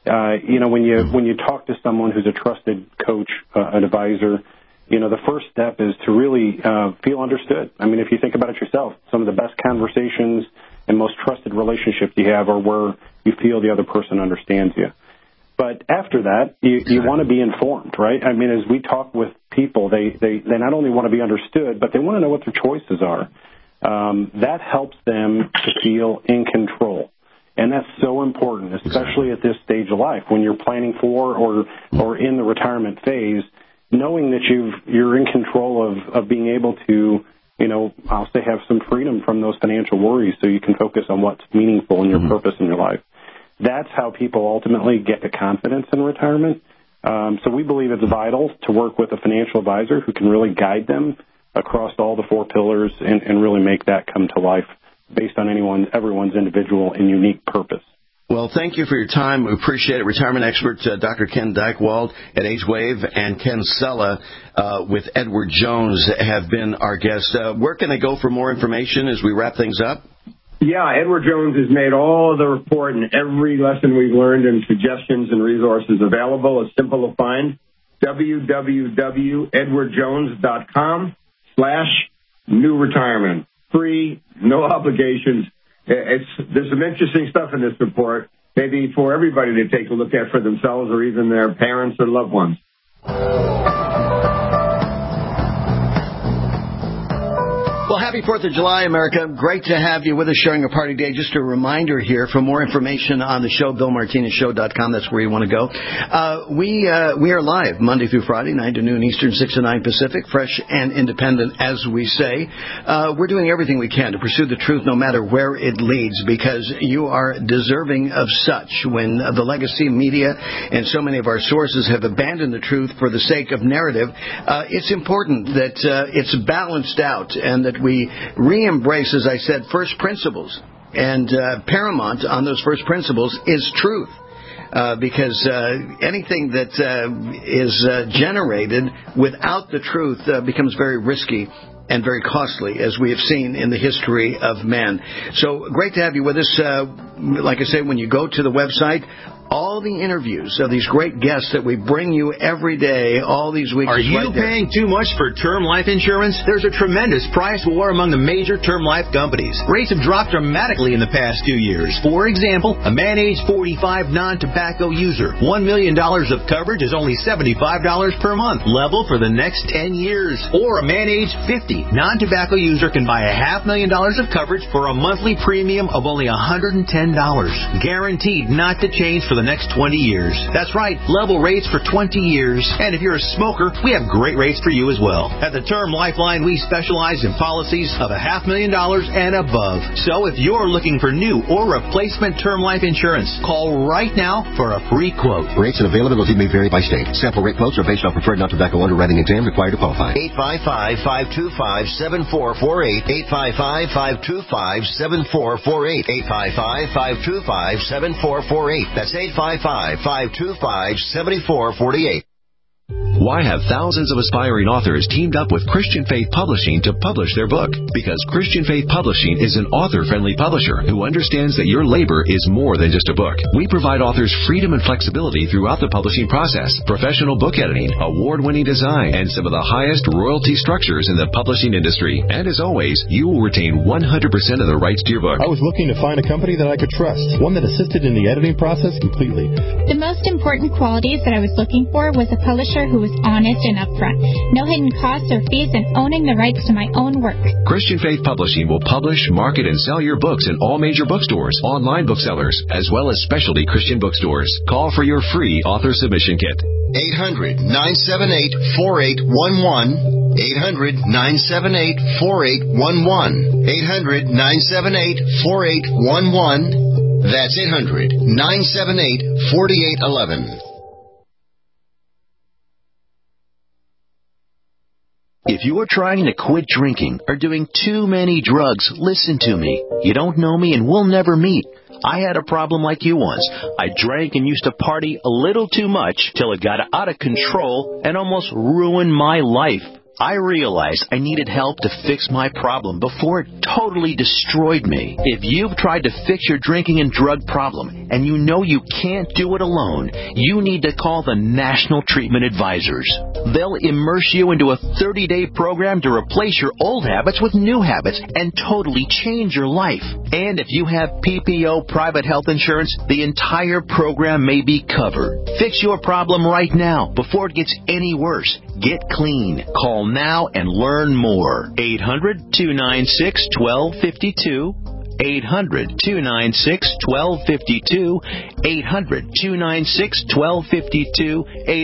When you talk to someone who's a trusted coach, an advisor, the first step is to really feel understood. I mean, if you think about it yourself, some of the best conversations and most trusted relationships you have are where you feel the other person understands you. But after that, you want to be informed, right? I mean, as we talk with people, they not only want to be understood, but they want to know what their choices are. That helps them to feel in control. And that's so important, especially at this stage of life when you're planning for or in the retirement phase, knowing that you're in control of being able to, I'll say have some freedom from those financial worries so you can focus on what's meaningful in your purpose in your life. That's how people ultimately get the confidence in retirement. So we believe it's vital to work with a financial advisor who can really guide them across all the 4 pillars and really make that come to life based on everyone's individual and unique purpose. Well, thank you for your time. We appreciate it. Retirement expert Dr. Ken Dykewald at AgeWave and Ken Sella with Edward Jones have been our guests. Where can they go for more information as we wrap things up? Yeah, Edward Jones has made all of the report and every lesson we've learned and suggestions and resources available. It's simple to find. www.edwardjones.com/newretirement. Free, no obligations. There's some interesting stuff in this report, maybe for everybody to take a look at for themselves or even their parents or loved ones. Well, happy 4th of July, America. Great to have you with us sharing a party day. Just a reminder here, for more information on the show, BillMartinezShow.com. That's where you want to go. We are live Monday through Friday, 9 to noon Eastern, 6 to 9 Pacific, fresh and independent, as we say. We're doing everything we can to pursue the truth no matter where it leads, because you are deserving of such. When the legacy media and so many of our sources have abandoned the truth for the sake of narrative, it's important that it's balanced out and that we re-embrace, as I said, first principles. And paramount on those first principles is truth. Because anything that is generated without the truth becomes very risky and very costly, as we have seen in the history of man. So great to have you with us. Like I say, when you go to the website, all the interviews of these great guests that we bring you every day, all these weeks. Are you paying too much for term life insurance? There's a tremendous price war among the major term life companies. Rates have dropped dramatically in the past 2 years. For example, a man age 45 non-tobacco user, $1 million of coverage is only $75 per month, level for the next 10 years. Or a man age 50 non-tobacco user can buy $500,000 of coverage for a monthly premium of only $110, guaranteed not to change for the next 20 years. That's right, level rates for 20 years. And if you're a smoker, we have great rates for you as well. At the Term Lifeline, we specialize in policies of $500,000 and above. So if you're looking for new or replacement term life insurance, call right now for a free quote. Rates and availability may vary by state. Sample rate quotes are based on preferred non-tobacco underwriting exam required to qualify. 855-525-7448. 855-525-7448. 855-525-7448. That's 855-525-7448. Why have thousands of aspiring authors teamed up with Christian Faith Publishing to publish their book? Because Christian Faith Publishing is an author-friendly publisher who understands that your labor is more than just a book. We provide authors freedom and flexibility throughout the publishing process, professional book editing, award-winning design, and some of the highest royalty structures in the publishing industry. And as always, you will retain 100% of the rights to your book. I was looking to find a company that I could trust, one that assisted in the editing process completely. The most important qualities that I was looking for was a publisher who was honest and upfront, no hidden costs or fees, and owning the rights to my own work. Christian Faith Publishing will publish, market, and sell your books in all major bookstores, online booksellers, as well as specialty Christian bookstores. Call for your free author submission kit. 800-978-4811. 800-978-4811. 800-978-4811. That's 800-978-4811. If you are trying to quit drinking or doing too many drugs, listen to me. You don't know me and we'll never meet. I had a problem like you once. I drank and used to party a little too much till it got out of control and almost ruined my life. I realized I needed help to fix my problem before it totally destroyed me. If you've tried to fix your drinking and drug problem and you know you can't do it alone, you need to call the National Treatment Advisors. They'll immerse you into a 30-day program to replace your old habits with new habits and totally change your life. And if you have PPO private health insurance, the entire program may be covered. Fix your problem right now before it gets any worse. Get clean. Call now and learn more. 800-296-1252. 800-296-1252. 800-296-1252.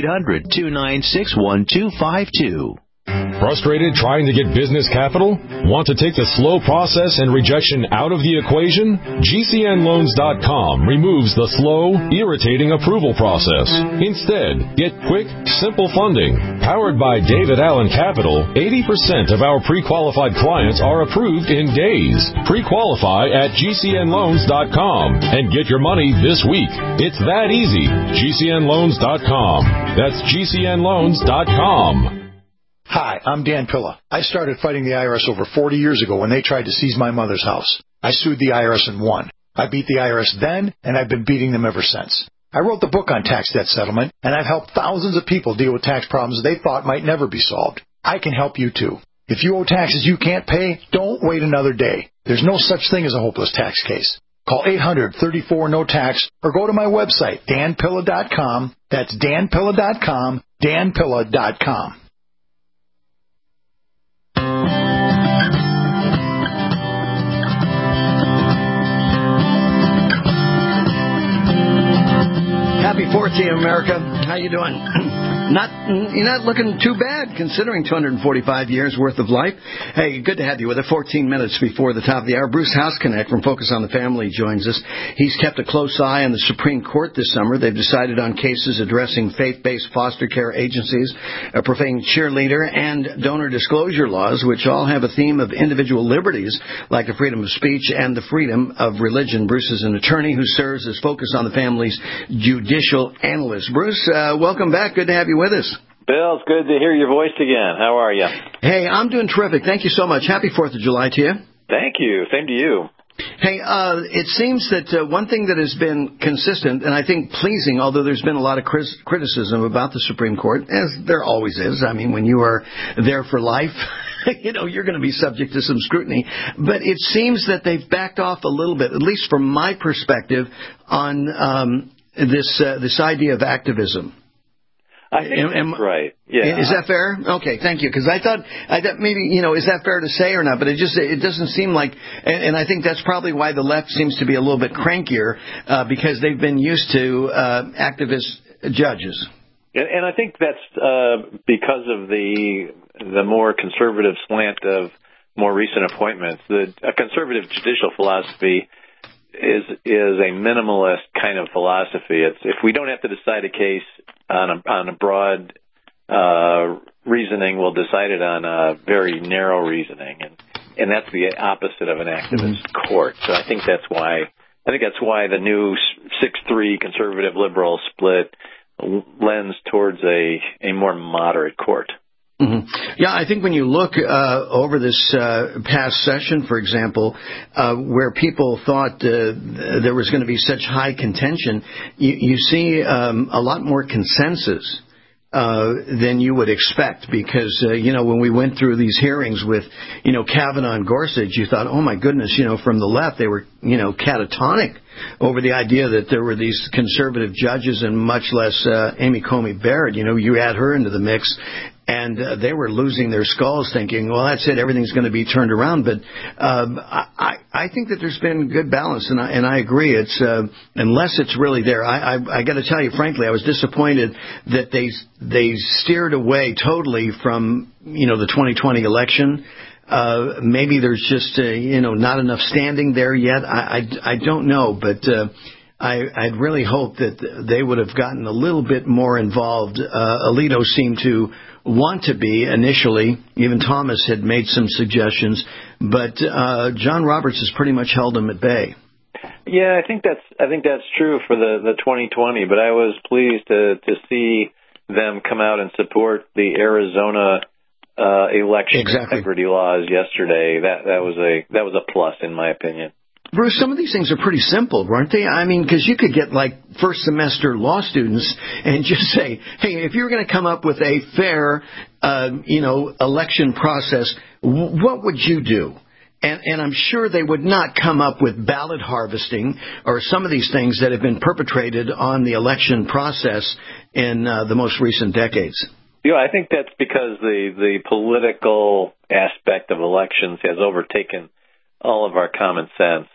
800-296-1252. Frustrated trying to get business capital? Want to take the slow process and rejection out of the equation? GCNLoans.com removes the slow, irritating approval process. Instead, get quick, simple funding. Powered by David Allen Capital, 80% of our pre-qualified clients are approved in days. Pre-qualify at GCNLoans.com and get your money this week. It's that easy. GCNLoans.com. That's GCNLoans.com. Hi, I'm Dan Pilla. I started fighting the IRS over 40 years ago when they tried to seize my mother's house. I sued the IRS and won. I beat the IRS then, and I've been beating them ever since. I wrote the book on tax debt settlement, and I've helped thousands of people deal with tax problems they thought might never be solved. I can help you too. If you owe taxes you can't pay, don't wait another day. There's no such thing as a hopeless tax case. Call 800-34-NO-TAX or go to my website, danpilla.com. That's danpilla.com, danpilla.com. Happy 4th to you, America. How you doing? You're not looking too bad, considering 245 years worth of life. Hey, good to have you with us. 14 minutes before the top of the hour. Bruce Houseconneck from Focus on the Family joins us. He's kept a close eye on the Supreme Court this summer. They've decided on cases addressing faith-based foster care agencies, a profane cheerleader, and donor disclosure laws, which all have a theme of individual liberties, like the freedom of speech and the freedom of religion. Bruce is an attorney who serves as Focus on the Family's judicial analyst. Bruce, welcome back. Good to have you with us. Bill, it's good to hear your voice again. How are you? Hey, I'm doing terrific. Thank you so much. Happy 4th of July to you. Thank you. Same to you. Hey, it seems that one thing that has been consistent, and I think pleasing, although there's been a lot of criticism about the Supreme Court, as there always is. I mean, when you are there for life, you're going to be subject to some scrutiny. But it seems that they've backed off a little bit, at least from my perspective, on this idea of activism. I think that's right. Yeah. Is that fair? Okay, thank you. Because I thought maybe, is that fair to say or not? But it doesn't seem like, and I think that's probably why the left seems to be a little bit crankier, because they've been used to activist judges. And I think that's because of the more conservative slant of more recent appointments. A conservative judicial philosophy is a minimalist kind of philosophy. It's if we don't have to decide a case on a broad reasoning, we'll decide it on a very narrow reasoning, and that's the opposite of an activist court. So I think that's why the new 6-3 conservative liberal split lends towards a more moderate court. Mm-hmm. Yeah, I think when you look over this past session, for example, where people thought there was going to be such high contention, you see a lot more consensus than you would expect, because when we went through these hearings with Kavanaugh and Gorsuch, you thought, oh my goodness, from the left they were catatonic over the idea that there were these conservative judges, and much less Amy Coney Barrett. You add her into the mix, and they were losing their skulls thinking, well, that's it, everything's going to be turned around. But I think that there's been good balance, and I agree. It's unless it's really there. I got to tell you, frankly, I was disappointed that they steered away totally from the 2020 election. Maybe there's just not enough standing there yet. I don't know, but I'd really hope that they would have gotten a little bit more involved. Alito seemed to want to be initially. Even Thomas had made some suggestions, but John Roberts has pretty much held them at bay. Yeah, I think that's true for the 2020. But I was pleased to see them come out and support the Arizona election integrity laws yesterday, that was a plus in my opinion. Bruce, some of these things are pretty simple, weren't they? I mean, because you could get like first semester law students and just say, hey, if you're going to come up with a fair, election process, what would you do? And I'm sure they would not come up with ballot harvesting or some of these things that have been perpetrated on the election process in the most recent decades. I think that's because the political aspect of elections has overtaken all of our common sense.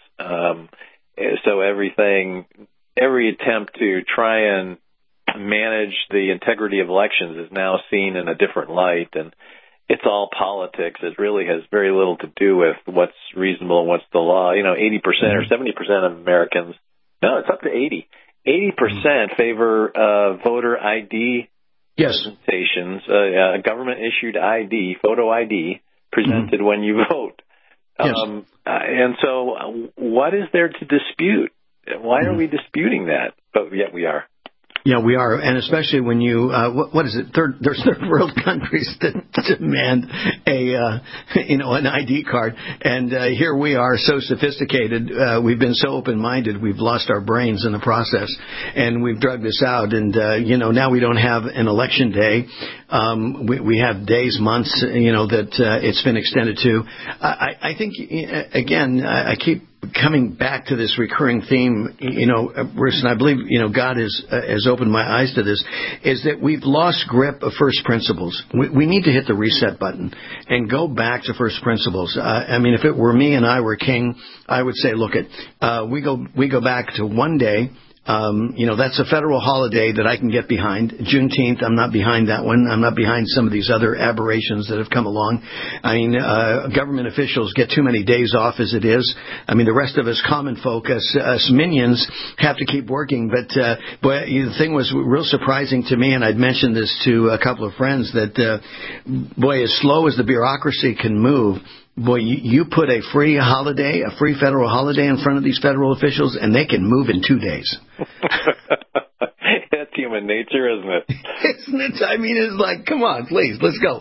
So every attempt to try and manage the integrity of elections is now seen in a different light, and it's all politics. It really has very little to do with what's reasonable and what's the law. 80% or 70% of Americans, no, it's up to 80% favor voter ID presentations, a government-issued ID, photo ID, presented when you vote. And so what is there to dispute? Why are we disputing that? But yet we are. Yeah, we are, and especially when you, what is it? There's third world countries that demand an ID card, and here we are, so sophisticated. We've been so open-minded, we've lost our brains in the process, and we've drugged this out. And now we don't have an election day. We have days, months, that it's been extended to. I think again, I keep coming back to this recurring theme, Bruce, and I believe, God has opened my eyes to this, is that we've lost grip of first principles. We need to hit the reset button and go back to first principles. If it were me and I were king, I would say, look, we go back to one day. That's a federal holiday that I can get behind. Juneteenth, I'm not behind that one. I'm not behind some of these other aberrations that have come along. Government officials get too many days off as it is. The rest of us common folk, us minions, have to keep working. But, the thing was real surprising to me, and I'd mentioned this to a couple of friends, that, as slow as the bureaucracy can move, you put a free federal holiday in front of these federal officials, and they can move in 2 days. That's human nature, isn't it? Isn't it? It's like, come on, please, let's go.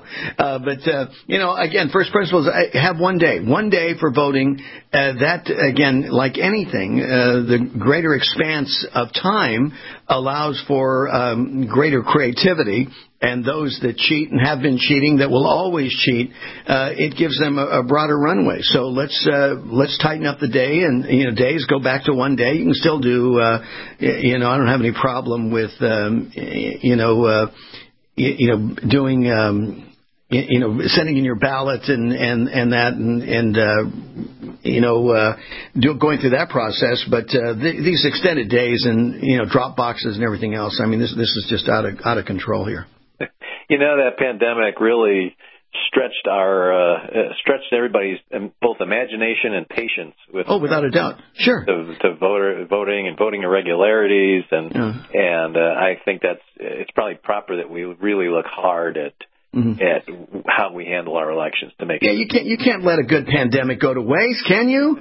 Again, first principles, have 1 day. 1 day for voting. That, again, like anything, the greater expanse of time allows for greater creativity. And those that cheat and have been cheating, that will always cheat, it gives them a broader runway. So let's tighten up the day, and days go back to 1 day. You can still do, I don't have any problem with doing sending in your ballot and that going through that process. But these extended days and drop boxes and everything else, this is just out of control here. That pandemic really stretched everybody's both imagination and patience without a doubt, sure, to voting and voting irregularities, and I think it's probably proper that we really look hard at how we handle our elections to make. Yeah, you can't let a good pandemic go to waste, can you?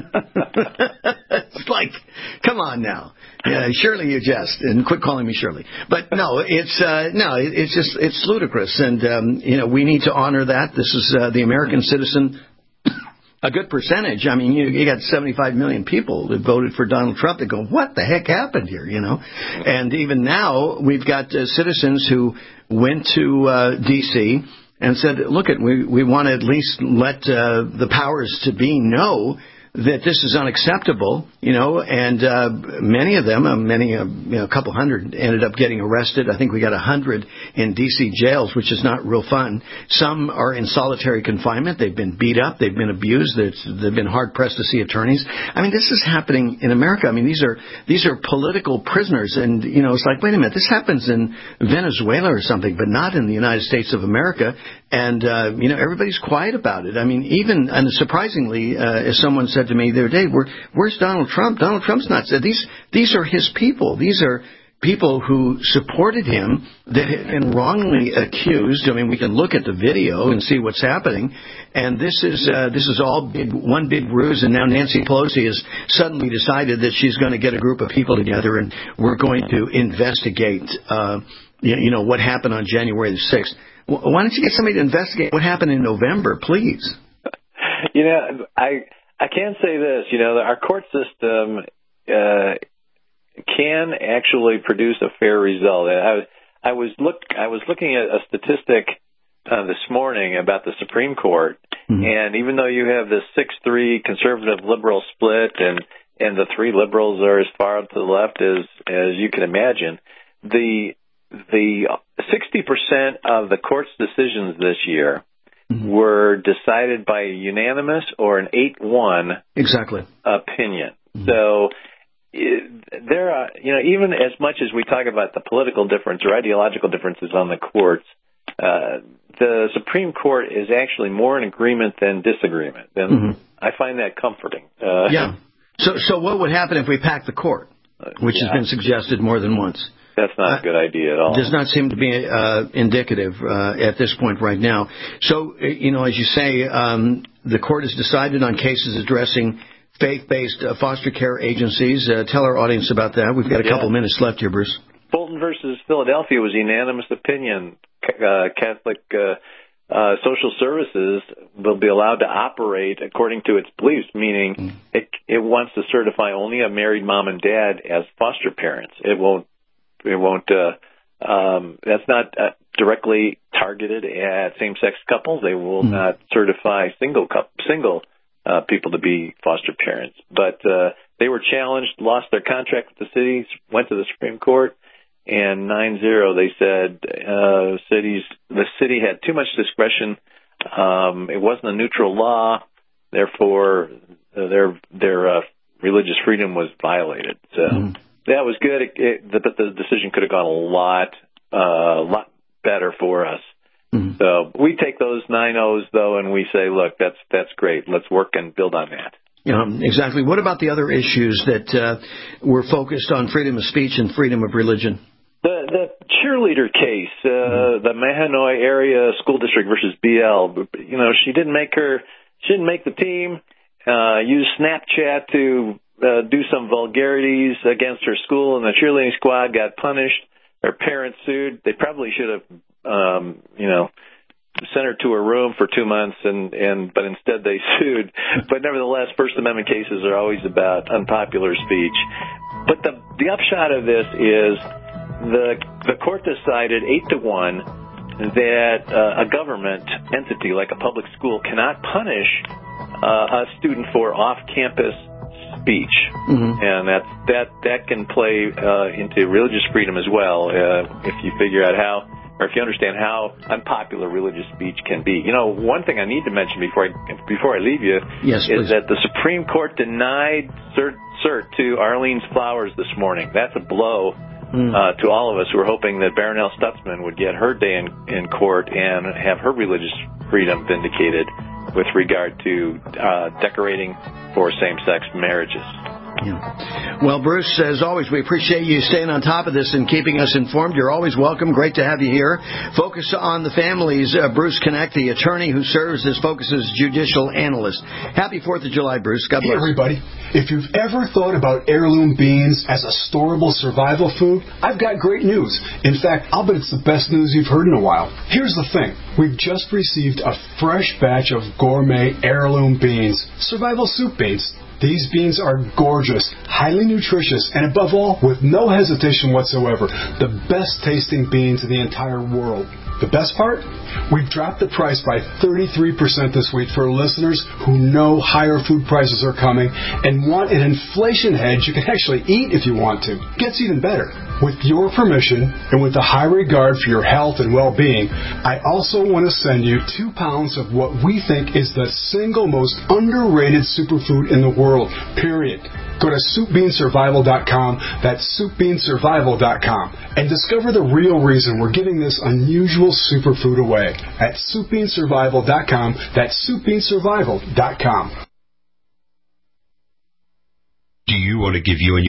It's like, come on now. Yeah, Shirley, you jest, and quit calling me Shirley. But no, it's ludicrous, and we need to honor that. This is the American citizen. A good percentage. You got 75 million people that voted for Donald Trump that go, what the heck happened here, And even now, we've got citizens who went to D.C. and said, look, we want to at least let the powers to be know that this is unacceptable, and many of them, a couple hundred, ended up getting arrested. I think we got 100 in D.C. jails, which is not real fun. Some are in solitary confinement. They've been beat up. They've been abused. They've been hard-pressed to see attorneys. This is happening in America. These are political prisoners, and, it's like, wait a minute, this happens in Venezuela or something, but not in the United States of America. And, everybody's quiet about it. And surprisingly, as someone said to me the other day, where's Donald Trump? Donald Trump's not said. These are his people. These are people who supported him that have been wrongly accused. We can look at the video and see what's happening. And this is all one big ruse. And now Nancy Pelosi has suddenly decided that she's going to get a group of people together, and we're going to investigate, what happened on January the 6th. Why don't you get somebody to investigate what happened in November, please? I can say this. Our court system can actually produce a fair result. I was looking at a statistic this morning about the Supreme Court, and even though you have this 6-3 conservative-liberal split, and the 3 liberals are as far to the left as you can imagine, the 60% of the court's decisions this year were decided by a unanimous or an 8-1 opinion. So there are, even as much as we talk about the political difference or ideological differences on the courts, the Supreme Court is actually more in agreement than disagreement. And I find that comforting. So what would happen if we packed the court, which has been suggested more than once? That's not a good idea at all. Does not seem to be indicative at this point right now. So, as you say, the court has decided on cases addressing faith-based foster care agencies. Tell our audience about that. We've got a couple minutes left here, Bruce. Fulton versus Philadelphia was a unanimous opinion. Catholic social services will be allowed to operate according to its beliefs, meaning it wants to certify only a married mom and dad as foster parents. It won't. That's not directly targeted at same-sex couples. They will not certify single people to be foster parents. But they were challenged, lost their contract with the cities, went to the Supreme Court, and 9-0 they said the city had too much discretion. It wasn't a neutral law, therefore their religious freedom was violated. So. That was good, but the decision could have gone a lot better for us. So we take those 9-0s, though, and we say, look, that's great. Let's work and build on that. Exactly. What about the other issues that were focused on freedom of speech and freedom of religion? The cheerleader case, the Mahanoy Area School District versus BL. She didn't make the team. Used Snapchat to do some vulgarities against her school, and the cheerleading squad got punished. Her parents sued. They probably should have, sent her to her room for 2 months, but instead they sued. But nevertheless, First Amendment cases are always about unpopular speech. But the upshot of this is the court decided 8-1 that a government entity like a public school cannot punish a student for off-campus speech, and that can play into religious freedom as well if you figure out how, or if you understand how unpopular religious speech can be. One thing I need to mention before I leave you is that the Supreme Court denied cert to Arlene Flowers this morning. That's a blow to all of us who are hoping that Barronelle Stutzman would get her day in court and have her religious freedom vindicated with regard to decorating for same-sex marriages. Well, Bruce, as always, we appreciate you staying on top of this and keeping us informed. You're always welcome. Great to have you here. Focus on the families. Bruce Knecht, the attorney who serves as Focus's judicial analyst. Happy 4th of July, Bruce. God bless. Hey, everybody. If you've ever thought about heirloom beans as a storable survival food, I've got great news. In fact, I'll bet it's the best news you've heard in a while. Here's the thing. We've just received a fresh batch of gourmet heirloom beans, survival soup beans. These beans are gorgeous, highly nutritious, and above all, with no hesitation whatsoever, the best tasting beans in the entire world. The best part? We've dropped the price by 33% this week for listeners who know higher food prices are coming and want an inflation hedge you can actually eat if you want to. Gets even better. With your permission and with a high regard for your health and well-being, I also want to send you 2 pounds of what we think is the single most underrated superfood in the world, period. Go to SoupBeanSurvival.com, that's SoupBeanSurvival.com, and discover the real reason we're giving this unusual superfood away at SoupBeanSurvival.com, that's SoupBeanSurvival.com. Do you want to give you and